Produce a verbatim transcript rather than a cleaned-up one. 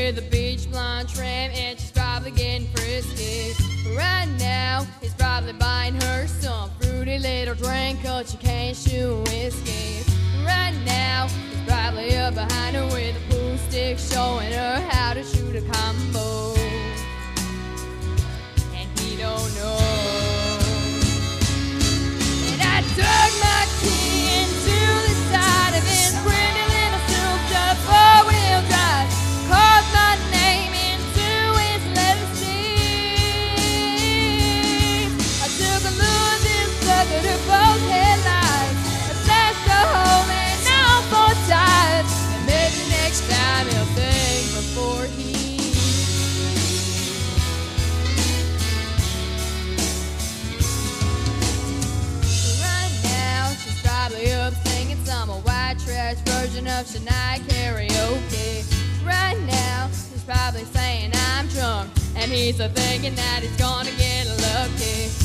with a beach blonde trim, and she's probably getting frisky. Right now, he's probably buying her some fruity little drink, cause she can't shoot whiskey. Right now, he's probably up behind her with a pool stick, showing her how to shoot a combo. And he don't know. And I dug my key into the side of his pretty little souped-up four-wheel drive, carved my name into his leather seat. I took a look and suckered her both headlights. I slashed a hole in all four tires, and maybe next time he'll think before he probably up singing some white trash version of Shania karaoke. Right now, he's probably saying I'm drunk, and he's a thinking that he's gonna get lucky.